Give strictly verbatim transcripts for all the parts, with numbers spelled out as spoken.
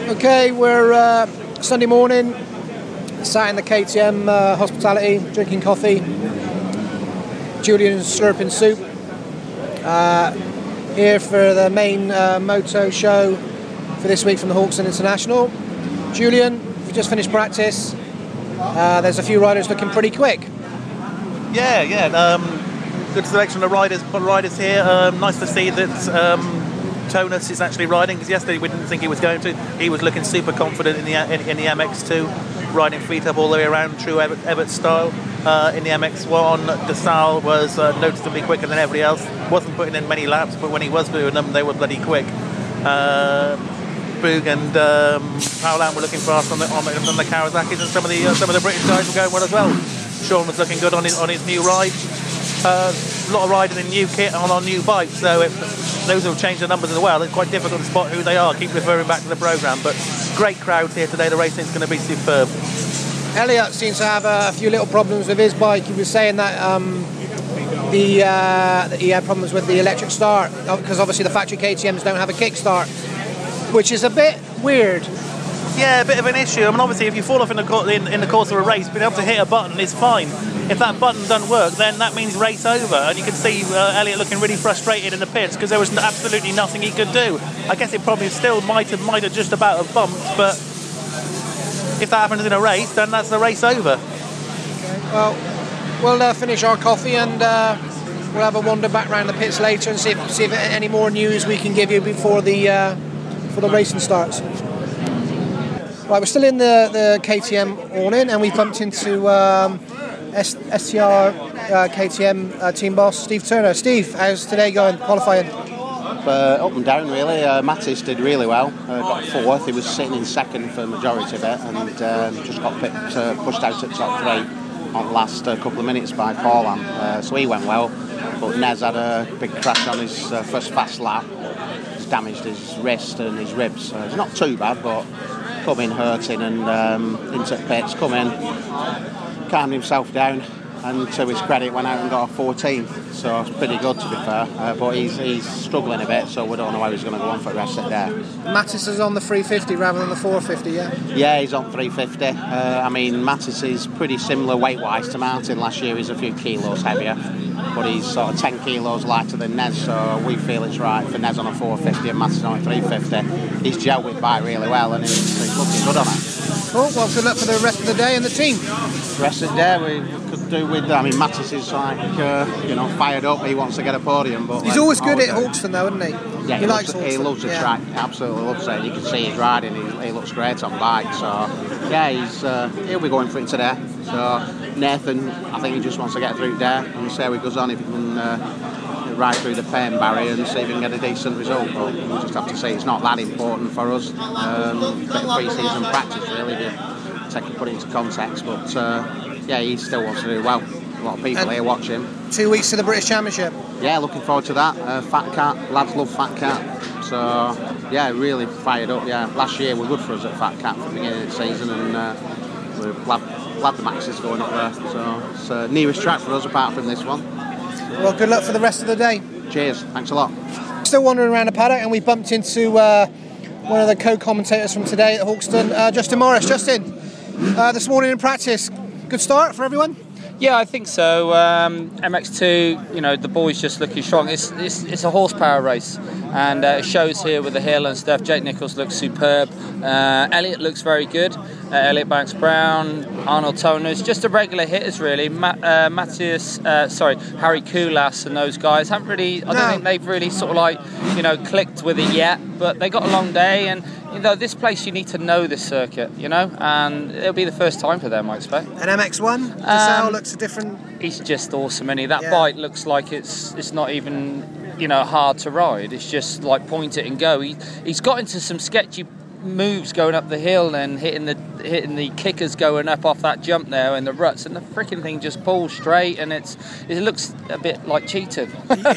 Okay, we're uh, Sunday morning, sat in the K T M uh, hospitality, drinking coffee. Julian's slurping soup. Uh, here for the main uh, moto show for this week from the Hawkston International. Julian, we just finished practice. Uh, there's a few riders looking pretty quick. Yeah, yeah. Um, good selection of riders, riders here. Um, nice to see that um, Tonus is actually riding, because yesterday we didn't think he was going to. He was looking super confident in the in, in the M X two, riding feet up all the way around, true Everett, Everett style. Uh, in the M X one, Desal was uh, noticeably quicker than everybody else. Wasn't putting in many laps, but when he was doing them, they were bloody quick. Uh, Boog and um, Paolan were looking fast on the on the, on the Kawasaki's, and some of the uh, some of the British guys were going well as well. Sean was looking good on his on his new ride. Uh, a lot of riding in new kit on our new bike, so if those who have changed the numbers as well, it's quite difficult to spot who they are. Keep referring back to the programme, but great crowds here today. The racing's going to be superb. Elliot seems to have a few little problems with his bike. He was saying that um, the uh, that he had problems with the electric start, because obviously the factory K T Ms don't have a kickstart, which is a bit weird. Yeah, a bit of an issue. I mean, obviously, if you fall off in the, in, in the course of a race, being able to hit a button is fine. If that button doesn't work, then that means race over. And you can see uh, Elliot looking really frustrated in the pits because there was absolutely nothing he could do. I guess it probably still might have, might have just about have bumped, but if that happens in a race, then that's the race over. Okay, well, we'll uh, finish our coffee and uh, we'll have a wander back around the pits later and see if, see if any more news we can give you before the uh, before the racing starts. Right, we're still in the, the K T M awning, and we bumped into um, S- STR uh, K T M uh, team boss Steve Turner. Steve, how's today going, qualifying? Uh, up and down really. uh, Mattis did really well, uh, got fourth. He was sitting in second for the majority of it, and um, just got picked, uh, pushed out at top three on the last uh, couple of minutes by Paolan, uh, so he went well, but Nez had a big crash on his uh, first fast lap. He's damaged his wrist and his ribs. Uh, it's not too bad, but come in hurting, and um, into the pits, come in, calmed himself down, and to his credit went out and got a fourteenth, so it's pretty good to be fair, uh, but he's he's struggling a bit, so we don't know how he's going to go on for the rest of the day. Mattis is on the three fifty rather than the four fifty, yeah? Yeah, he's on three fifty. Uh, I mean, Mattis is pretty similar weight-wise to Martin. Last year he's a few kilos heavier, but he's sort of ten kilos lighter than Nez, so we feel it's right for Nez on a four fifty and Mattis on a three fifty. He's gelled with bike really well, and he's, he's looking good on it. Cool, well, good luck for the rest of the day and the team. The rest of the day we could do with, I mean, Mattis is like, uh, you know, fired up. He wants to get a podium, but he's like, always good always at Hawkston though, isn't he? Yeah, he, he likes loves, he loves the yeah. track, absolutely loves it. You can see he's riding, he, he looks great on bike, so yeah, he's uh, he'll be going for it today. So Nathan, I think he just wants to get through there and see how he goes on, if he can uh, ride through the pain barrier and see if he can get a decent result, but we'll just have to see. It's not that important for us. Um, bit of pre-season practice really to take and put it into context, but uh, yeah, he still wants to do well. A lot of people and here watch him. Two weeks to the British Championship. Yeah, looking forward to that. Uh, Fat Cat, lads love Fat Cat. So yeah, really fired up. Yeah, last year were good for us at Fat Cat for the beginning of the season, and uh, we're glad, glad the Max is going up there. So it's uh, nearest track for us apart from this one. Well, good luck for the rest of the day. Cheers, thanks a lot. Still wandering around the paddock, and we bumped into uh, one of the co-commentators from today at Hawkston, uh, Justin Morris. Justin, uh, this morning in practice, good start for everyone? Yeah, I think so. Um, M X two, you know, the boys just looking strong. It's it's, it's a horsepower race, and uh, it shows here with the hill and stuff. Jake Nichols looks superb. Uh, Elliot looks very good. Uh, Elliot Banks Brown, Arnold Toners, just the regular hitters really. Ma- uh, Matthias, uh, sorry, Harry Koulas and those guys haven't really. I don't no. think they've really sort of like, you know, clicked with it yet. But they got a long day, and you know, this place you need to know this circuit, you know, and it'll be the first time for them, I expect. And M X one, Desal um, looks a different. He's just awesome, and he that yeah. bike looks like it's it's not even, you know, hard to ride. It's just like point it and go. He he's got into some sketchy moves going up the hill and hitting the hitting the kickers going up off that jump there in the ruts, and the freaking thing just pulls straight, and it's it looks a bit like cheating.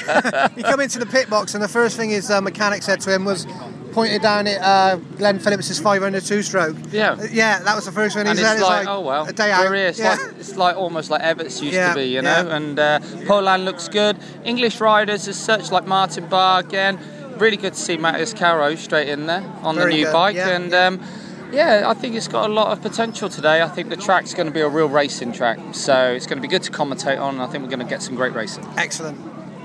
You come into the pit box, and the first thing his uh, mechanic said to him was, pointed down at uh, Glenn Phillips' five hundred two-stroke. Yeah. Uh, yeah, that was the first one he and said. It's, it's like, like, oh well, a day out. Here. It's, yeah. like, it's like almost like Everett's used yeah, to be, you know. yeah. And uh, Paolan looks good. English riders as such, like Martin Barr again. really good to see Matthias Caro straight in there on Very the new good. bike, Yeah, and yeah. Um, yeah, I think it's got a lot of potential today. I think the track's going to be a real racing track, so it's going to be good to commentate on, and I think we're going to get some great racing. Excellent.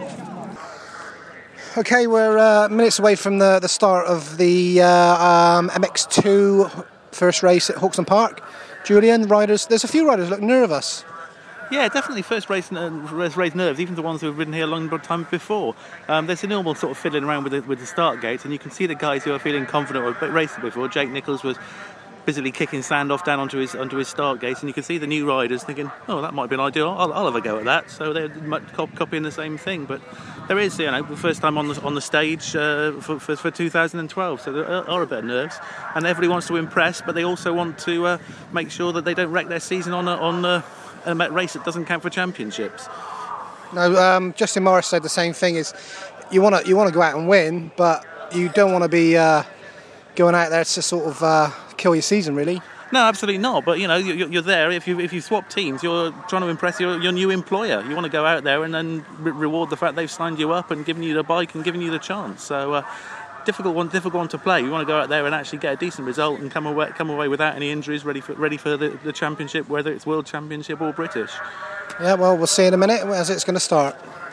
Okay, we're uh, minutes away from the, the start of the uh, um, M X two first race at Hawkston Park. Julian, riders, there's a few riders look nervous. Yeah, definitely first race, uh, raise nerves, even the ones who have ridden here a long time before. Um, there's a normal sort of fiddling around with the, with the start gates, and you can see the guys who are feeling confident or racing before. Jake Nichols was busily kicking sand off down onto his onto his start gates, and you can see the new riders thinking, oh, that might be an idea, I'll, I'll have a go at that. So they're copying the same thing, but there is, you know, the first time on the on the stage uh, for, for for two thousand twelve, so there are a bit of nerves, and everybody wants to impress, but they also want to uh, make sure that they don't wreck their season on a, on a, a race that doesn't count for championships. No, um, Justin Morris said the same thing. Is you want to you want to go out and win, but you don't want to be uh, going out there to sort of uh, kill your season, really. No, absolutely not. But you know, you're there. If you if you swap teams, you're trying to impress your, your new employer. You want to go out there and then re- reward the fact they've signed you up and given you the bike and given you the chance. So uh, difficult one, difficult one to play. You want to go out there and actually get a decent result and come away come away without any injuries, ready for ready for the, the championship, whether it's World Championship or British. Yeah, well, we'll see in a minute as it's going to start.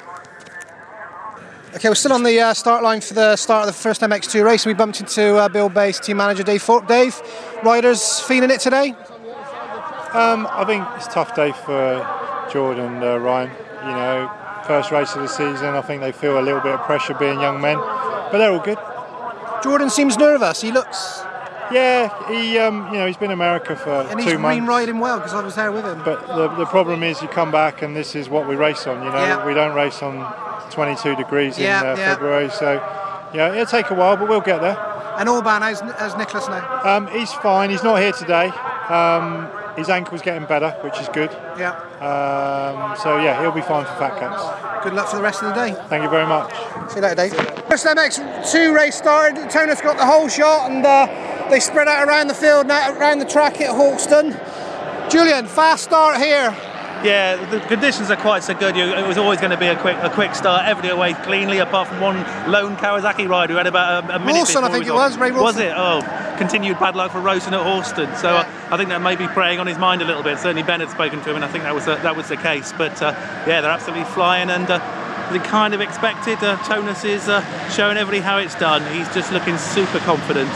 Okay, we're still on the uh, start line for the start of the first M X two race. We bumped into uh, Bill Bay's team manager, Dave Thorpe. Dave, riders feeling it today? Um, I think it's a tough day for Jordan and uh, Ryan. You know, first race of the season. I think they feel a little bit of pressure being young men, but they're all good. Jordan seems nervous. He looks... Yeah, he um, you know he's been in America for and two he's months. been riding well because I was there with him. But the the problem is you come back and this is what we race on. You know, Yeah. we don't race on twenty-two degrees Yeah, in uh, yeah. February. So yeah, it'll take a while, but we'll get there. And Orban, how's, how's Nicholas now? Um, he's fine. He's not here today. Um, his ankle's getting better, which is good. Yeah. Um, so yeah, he'll be fine for Fat Cats. Good luck for the rest of the day. Thank you very much. See you later, Dave. First M X two race started. Tonus got the whole shot, and uh, they spread out around the field, now around the track at Hawkston. Julian, fast start here. Yeah, the conditions are quite so good. You, it was always going to be a quick, a quick start. Everybody away cleanly, apart from one lone Kawasaki rider who had about a, a minute. Rawson, I think it was, Ray Rawson. Was it? Oh, continued bad luck for Rawson at Hawkston. So Yeah. uh, I think that may be preying on his mind a little bit. Certainly Ben had spoken to him, and I think that was a, that was the case. But uh, yeah, they're absolutely flying, and uh, they kind of expected. Uh, Tonus is uh, showing everybody how it's done. He's just looking super confident.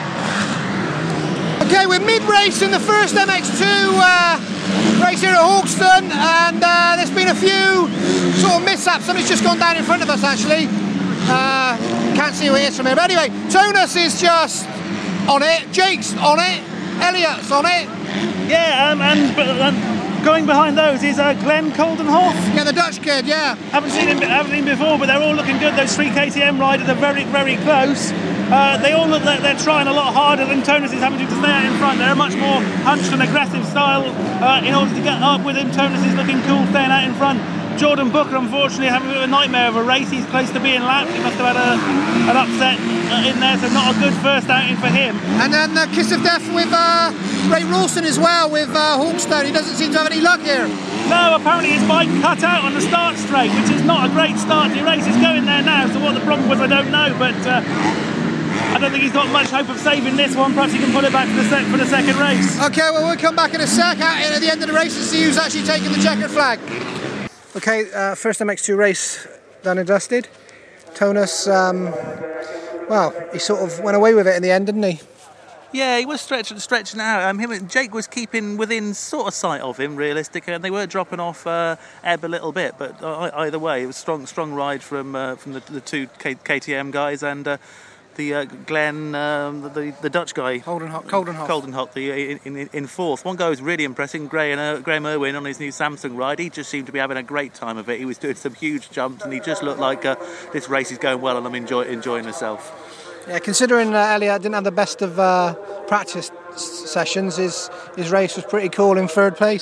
Okay, we're mid-race in the first M X two uh, race here at Hawkston, and uh, there's been a few sort of mishaps. Somebody's just gone down in front of us, actually. Uh, can't see who it is from here. But anyway, Tonus is just on it, Jake's on it, Elliot's on it. Yeah, um, and but, um, going behind those is uh, Glenn Coldenhoff. Yeah, the Dutch kid, yeah. Haven't seen him, haven't seen him before, but they're all looking good. Those three K T M riders are very, very close. Uh, they all look like they're trying a lot harder than Tonus is having to stay out in front. They're a much more hunched and aggressive style uh, in order to get up with him. Tonus is looking cool, staying out in front. Jordan Booker, unfortunately, having a bit of a nightmare of a race. He's close to being lapped. He must have had a, an upset uh, in there, so not a good first outing for him. And then the kiss of death with uh, Ray Rawson as well, with uh, Hawkstone. He doesn't seem to have any luck here. No, apparently his bike cut out on the start straight, which is not a great start to your race. He's going there now, so what the problem was, I don't know, but uh, I don't think he's got much hope of saving this one. Perhaps he can pull it back for the, sec- for the second race. Okay, well, we'll come back in a sec at the end of the race and see who's actually taking the checkered flag. Okay, uh, first M X two race done and dusted. Tonus, um, well, he sort of went away with it in the end, didn't he? Yeah, he was stretching, stretching out. Um, him and Jake was keeping within sort of sight of him, realistic, and they were dropping off uh, Ebb a little bit. But uh, either way, it was strong, strong ride from uh, from the, the two K- KTM guys and uh, the uh, Glenn, um, the the Dutch guy, Coldenhoff. Coldenhoff. Coldenhoff, the in, in, in fourth. One guy was really impressing, Gray and uh, Graham Irwin on his new Samsung ride. He just seemed to be having a great time of it. He was doing some huge jumps, and he just looked like uh, this race is going well, and I'm enjoy, enjoying myself. Yeah, considering uh, Elliot didn't have the best of uh, practice s- sessions, his his race was pretty cool in third place.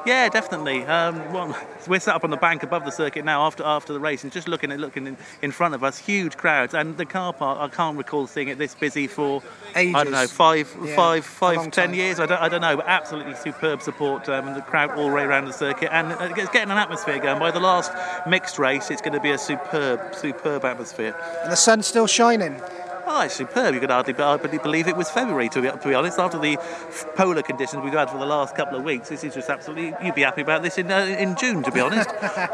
Yeah, definitely. Um, well, we're sat up on the bank above the circuit now after after the race, and just looking at looking in, in front of us, huge crowds, and the car park. I can't recall seeing it this busy for Ages. I don't know five, Yeah, five, a five, long ten time. years. I don't, I don't know, but absolutely superb support, um, and the crowd all the way around the circuit, and it's getting an atmosphere going. By the last mixed race, it's going to be a superb, superb atmosphere. And the sun's still shining. Oh, it's superb. You could hardly, hardly believe it was February, to be, to be honest. After the polar conditions we've had for the last couple of weeks, this is just absolutely... You'd be happy about this in uh, in June, to be honest.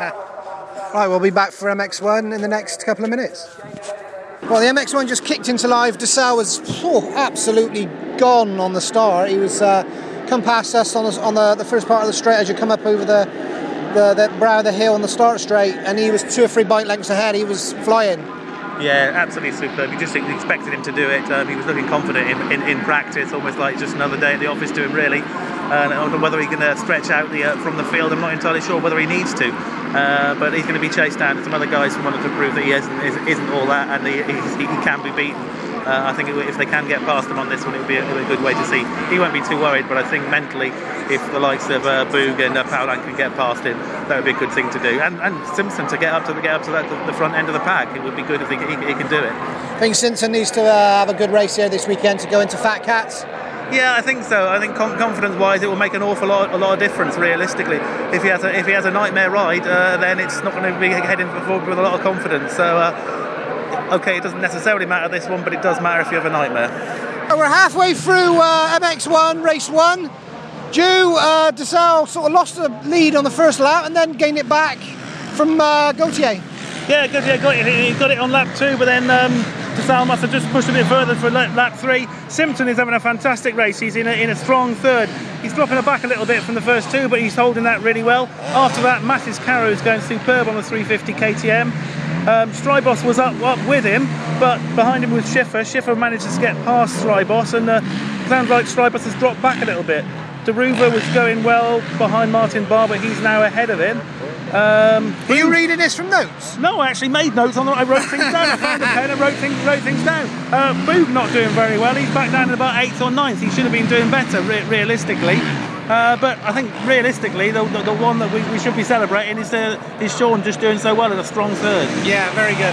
Right, we'll be back for M X one in the next couple of minutes. Well, the M X one just kicked into live. Dessau was oh, absolutely gone on the start. He was uh, come past us on, the, on the, the first part of the straight as you come up over the, the, the brow of the hill on the start straight, and he was two or three bike lengths ahead. He was flying. Yeah, absolutely superb. You just expected him to do it. Um, he was looking confident in, in, in practice, almost like just another day at the office to him, really. Uh, I don't know whether he can uh, stretch out the uh, from the field. I'm not entirely sure whether he needs to. Uh, but he's going to be chased down. Some other guys wanted to prove that he isn't, isn't all that, and he, he, he can be beaten. Uh, I think if they can get past him on this one, it would be a, a good way to see. He won't be too worried, but I think mentally, if the likes of uh, Boog and uh, Paulan can get past him, that would be a good thing to do. And, and Simpson to get up to the get up to that, the, the front end of the pack, it would be good if he, he, he can do it. I think Simpson needs to uh, have a good race here this weekend to go into Fat Cats. Yeah, I think so. I think com- confidence-wise, it will make an awful lot, a lot of difference. Realistically, if he has a if he has a nightmare ride, uh, then it's not going to be heading forward with a lot of confidence. So. Uh, Okay, it doesn't necessarily matter this one, but it does matter if you have a nightmare. We're halfway through uh, M X one, race one. Joe uh, Dessau sort of lost the lead on the first lap and then gained it back from uh, Gautier. Yeah, Gautier got it, he got it on lap two, but then um, Dessau must have just pushed a bit further for lap, lap three. Simpson is having a fantastic race. He's in a, in a strong third. He's dropping it back a little bit from the first two, but he's holding that really well. After that, Mattis Caro is going superb on the three fifty K T M. Um, Strybos was up, up with him, but behind him was Schiffer. Schiffer managed to get past Strybos, and uh, sounds like Strybos has dropped back a little bit. De Ruva was going well behind Martin Barr, but he's now ahead of him. Um, Are you reading this from notes? No, I actually made notes on them. I wrote things down. I found a pen and wrote things, wrote things down. Uh, Boog not doing very well. He's back down in about eighth or ninth. He should have been doing better, re- realistically. Uh, but I think realistically, the, the, the one that we, we should be celebrating is, uh, is Sean just doing so well in a strong third. Yeah, very good.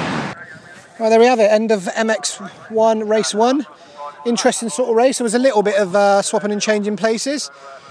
Well, there we have it. End of M X one, race one. Interesting sort of race. There was a little bit of uh, swapping and changing places.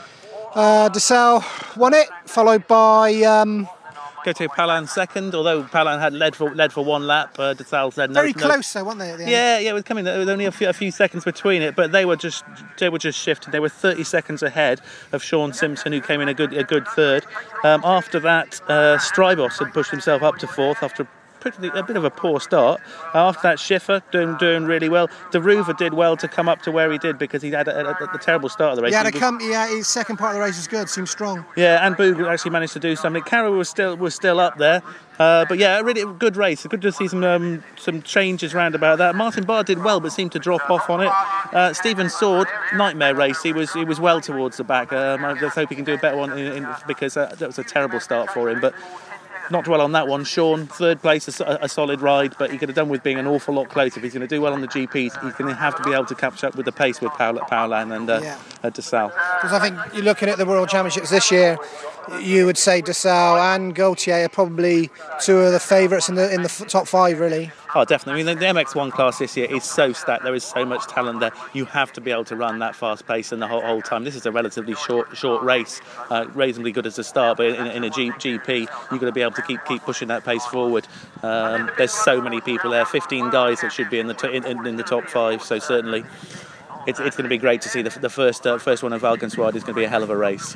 Uh, Dessau won it, followed by... Um, Gautier Paulan second, although Paulan had led for led for one lap. Uh, Dessau said no. Very no, close, though, weren't they? At the end? Yeah, yeah, it was coming. There was only a few, a few seconds between it, but they were just they were just shifted. They were thirty seconds ahead of Sean Simpson, who came in a good a good third. Um, after that, uh, Strybos had pushed himself up to fourth after pretty, a bit of a poor start. Uh, after that, Schiffer doing doing really well. De Ruva did well to come up to where he did because he had a, a, a, a terrible start of the race. Yeah, he come, yeah, his second part of the race was good, seemed strong. Yeah, and Boog actually managed to do something. Caro was still was still up there. Uh, but yeah, a really good race. Good to see some um, some changes round about that. Martin Barr did well, but seemed to drop off on it. Uh, Stephen Sword, nightmare race. He was he was well towards the back. Um, I just hope he can do a better one in, in, because uh, that was a terrible start for him. But not dwell on that one. Sean, third place, a, a solid ride, but he could have done with being an awful lot closer. If he's going to do well on the G Ps, he's going to have to be able to catch up with the pace with Paul, Paulan and uh, yeah. uh, Dessau. Because I think you're looking at the World Championships this year, you would say Dessau and Gautier are probably two of the favourites in the in the top five, really. Oh, definitely. I mean, the, the M X one class this year is so stacked. There is so much talent there. You have to be able to run that fast pace and the whole, whole time. This is a relatively short short race, uh, reasonably good as a start, but in, in a G, GP, you've got to be able to keep keep pushing that pace forward. Um, there's so many people there, fifteen guys that should be in the t- in, in the top five. So certainly, it's it's going to be great to see the, the first uh, first one of Valkenswaard is going to be a hell of a race.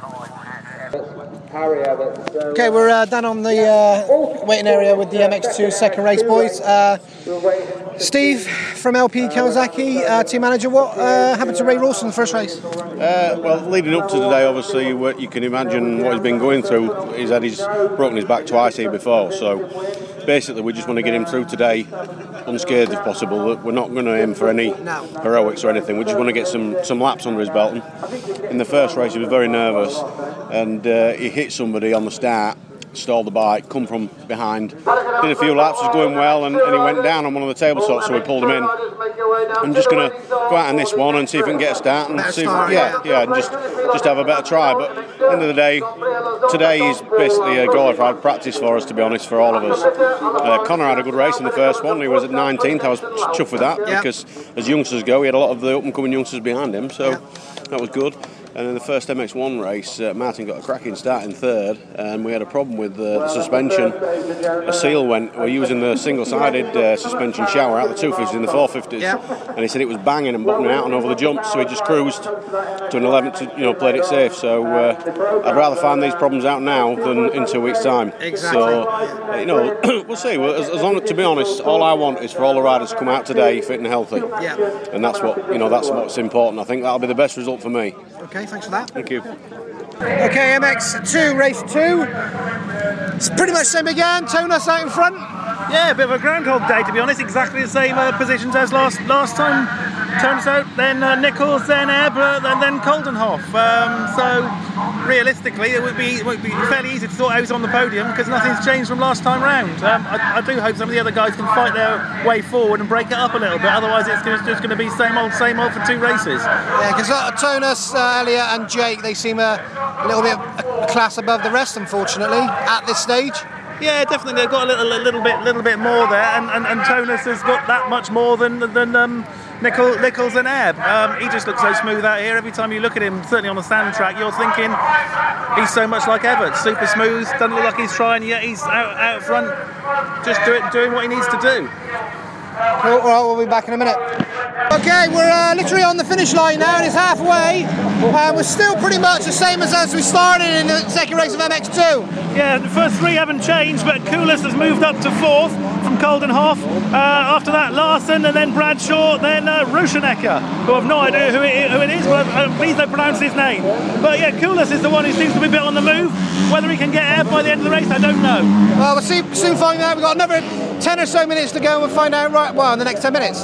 Okay, we're uh, down on the uh, waiting area with the M X two second race boys. Uh, Steve from L P Kawasaki, uh, team manager. What uh, happened to Ray Rawson in the first race? Uh, well, leading up to today, obviously, what you can imagine what he's been going through. He's had his broken his back twice here before, so basically we just want to get him through today unscathed if possible. We're not going to aim for any no. heroics or anything. We just want to get some, some laps under his belt. And in the first race, he was very nervous, and uh, he hit somebody on the start, stalled the bike, come from behind, did a few laps, was going well, and, and he went down on one of the tabletops, so we pulled him in. I'm just going to go out on this one and see if we can get a start, and see if, yeah, yeah, and just just have a better try. But at the end of the day, today is basically a glorified practice for us, to be honest, for all of us. Uh, Connor had a good race in the first one. He was at nineteenth. I was chuffed with that, yeah. Because as youngsters go, he had a lot of the up-and-coming youngsters behind him, so yeah. That was good. And in the first M X one race, uh, Martin got a cracking start in third, and we had a problem with uh, the suspension. A seal went. We're using the single-sided uh, suspension shower out of the two fifties in the four fifties, yeah. And he said it was banging and bottoming out and over the jumps, so he just cruised to an eleventh, to, you know, played it safe. So uh, I'd rather find these problems out now than in two weeks' time. Exactly. So uh, you know, we'll see. As, as long, to be honest, all I want is for all the riders to come out today fit and healthy. Yeah. And that's what you know. That's what's important. I think that'll be the best result for me. Okay, thanks for that. Thank you. Okay, M X two, race two. It's pretty much same again. Tonus out in front. Yeah, a bit of a groundhog day, to be honest. Exactly the same uh, positions as last last time. Tonus out, then uh, Nichols, then Ebb, uh, and then Coldenhoff. Um, so realistically, it would, be, it would be fairly easy to sort out who's on the podium because nothing's changed from last time round. Um, I, I do hope some of the other guys can fight their way forward and break it up a little bit. Otherwise, it's just, just going to be same old, same old for two races. Yeah, because uh, Tonus, uh, Elliot, and Jake, they seem a little bit a class above the rest, unfortunately, at this stage. Yeah, definitely. They've got a little, a little bit, little bit more there, and, and, and Tonus has got that much more than than um, Nichols, Nichols and Ebb. Um, he just looks so smooth out here. Every time you look at him, certainly on the sand track, you're thinking he's so much like Everett. Super smooth. Doesn't look like he's trying yet. He's out, out front, just do it, doing what he needs to do. Cool. Well, we'll be back in a minute. Okay, we're uh, literally on the finish line now, and it's halfway. Uh, we're still pretty much the same as as we started in the second race of M X two. Yeah, the first three haven't changed, but Koulis has moved up to fourth from Coldenhoff. Uh, after that, Larson, and then Bradshaw, then uh, Ruschenecker, who I've no idea who it, who it is, but uh, please don't pronounce his name. But yeah, Koulis is the one who seems to be a bit on the move. Whether he can get Ebb by the end of the race, I don't know. Well, we'll see, soon find out. We've got another ten or so minutes to go, and we'll find out right, well, in the next ten minutes.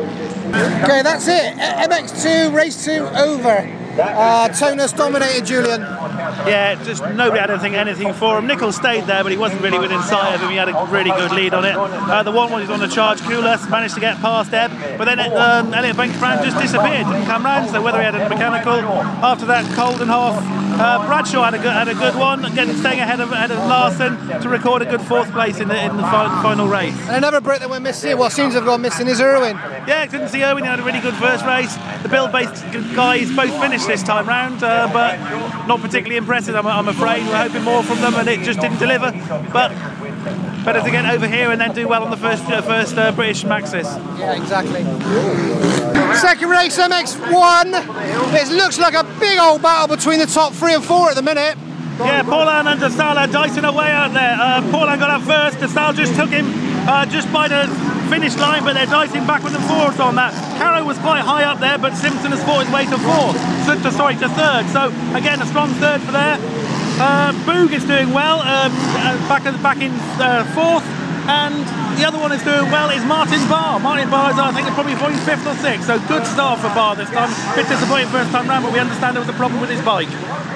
Okay, that's it. M X two, race two over. Uh, Tonus dominated Julian. Yeah, just nobody had anything, anything for him. Nichols stayed there, but he wasn't really within sight of him. He had a really good lead on it. Uh, the one when he's on the charge, Koulis managed to get past Ebb, but then um, Elliot Bankbrand just disappeared, didn't come round, so whether he had a mechanical. After that, Coldenhoff, uh, Bradshaw had a good, had a good one, again staying ahead of, ahead of Larson to record a good fourth place in the, in the final, final race. And another Brit that went missing, well, seems to have gone missing, is Irwin. Yeah, I didn't see Irwin. He had a really good first race. The Bill-based guys both finished this time round, uh, but not particularly impressive, I'm, I'm afraid. We're hoping more from them, and it just didn't deliver. But better to get over here and then do well on the first uh, first uh, British Maxis. Yeah, exactly. Second race, M X one. It looks like a big old battle between the top three and four at the minute. Yeah, Paulin and Desal are dicing away out there. Uh, Paulin got up first. Desal just took him uh, just by the finish line, but they're dicing backwards and forwards on that. Carrow was quite high up there, but Simpson has fought his way to fourth. So, to, sorry, to third. So again, a strong third for there. Uh, Boog is doing well, um, uh, back, back in uh, fourth. And the other one is doing well is Martin Barr. Martin Barr is, I think, probably probably fifth or sixth. So good start for Barr this time. Bit disappointing first time round, but we understand there was a problem with his bike.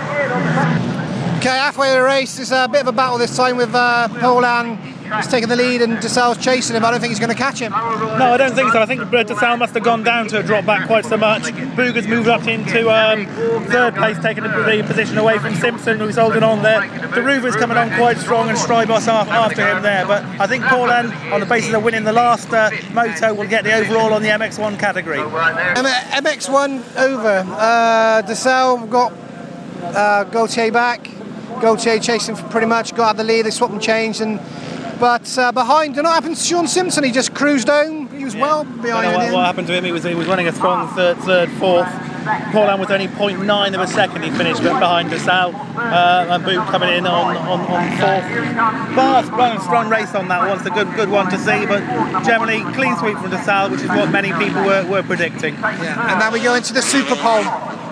Okay, halfway of the race, it's a bit of a battle this time with uh, Paulin. He's taking the lead and Desal's chasing him. I don't think he's going to catch him. No, I don't think so. I think Desal must have gone down to a drop back quite so much. Boog has moved up into um, third place, taking the position away from Simpson, who's holding on there. Deruva's coming on quite strong, and Strybos after him there. But I think Paulin, on the basis of winning the last uh, moto, will get the overall on the M X one category. M X one over. Uh, Desal got uh, Gaultier back. Gaultier chasing for pretty much, got out the lead. They swapped and changed, and but uh, behind, don't know what happened to Sean Simpson. He just cruised home. He was yeah. well behind what, him. What happened to him? He was he was running a strong third, third, fourth. Paulin was only zero point nine of a second. He finished behind Desal, uh, and Boog coming in on, on, on fourth. Barr's running a strong race on that one. It's a good good one to see, but generally clean sweep from Desal, which is what many people were, were predicting. Yeah. And now we go into the Super Pole.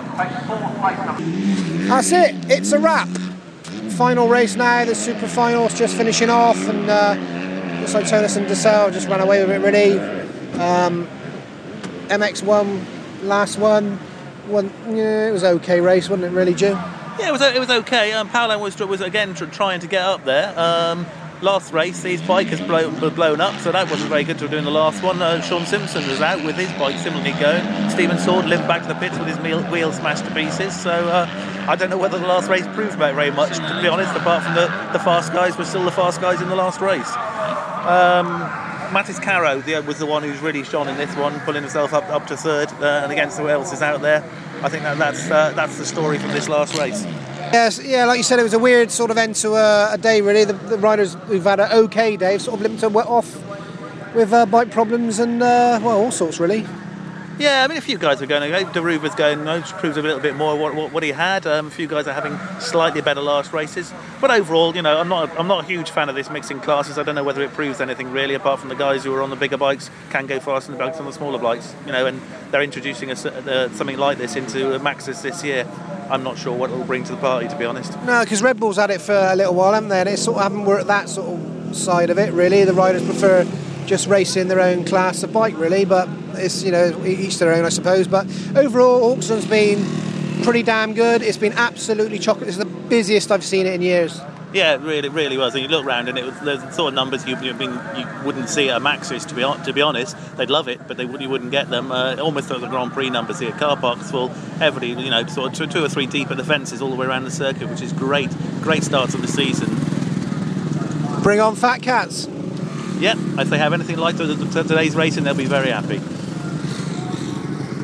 That's it. It's a wrap. Final race now, the super finals just finishing off, and uh, looks like Tonus and Desal just ran away with it really. Um, M X one, last one, one yeah, it was an okay race, wasn't it really, Joe? Yeah, it was it was okay. Um, Paolo was was again tr- trying to get up there. Um, last race, his bike has blown, blown up, so that wasn't very good to do in the last one. Uh, Sean Simpson was out with his bike similarly going. Stephen Sword limped back to the pits with his wheel, wheel smashed to pieces. So uh, I don't know whether the last race proved about very much, to be honest, apart from the, the fast guys were still the fast guys in the last race. Um, Mattis Caro the, was the one who's really shone in this one, pulling himself up up to third, uh, and against who else is out there. I think that, that's uh, that's the story from this last race. Yes, yeah, like you said, it was a weird sort of end to a, a day, really. The, the riders who've had an okay day have sort of limped off with uh, bike problems and, uh, well, all sorts, really. Yeah, I mean, a few guys are going. Daruva's going, which proves a little bit more what, what, what he had. Um, a few guys are having slightly better last races, but overall, you know, I'm not I'm not a huge fan of this mixing classes. I don't know whether it proves anything really, apart from the guys who are on the bigger bikes can go faster than the guys on the smaller bikes. You know, and they're introducing a, uh, something like this into Maxxis this year. I'm not sure what it will bring to the party, to be honest. No, because Red Bull's had it for a little while, haven't they? And it sort of haven't worked that sort of side of it, really. The riders prefer just racing their own class of bike, really, but it's, you know, each their own, I suppose. But overall, Hawkston's been pretty damn good. It's been absolutely chocolate. It's the busiest I've seen it in years. Yeah, it really, really was. And you look around, and it was the sort of numbers you, you, been, you wouldn't see at Maxxis. To be to be honest, they'd love it, but they you wouldn't get them. Uh, almost like the Grand Prix numbers here. Car parks full, heavily, you know, sort of two, two or three deep at the fences all the way around the circuit, which is great. Great start of the season. Bring on Fat Cats. Yeah, if they have anything like today's racing, they'll be very happy.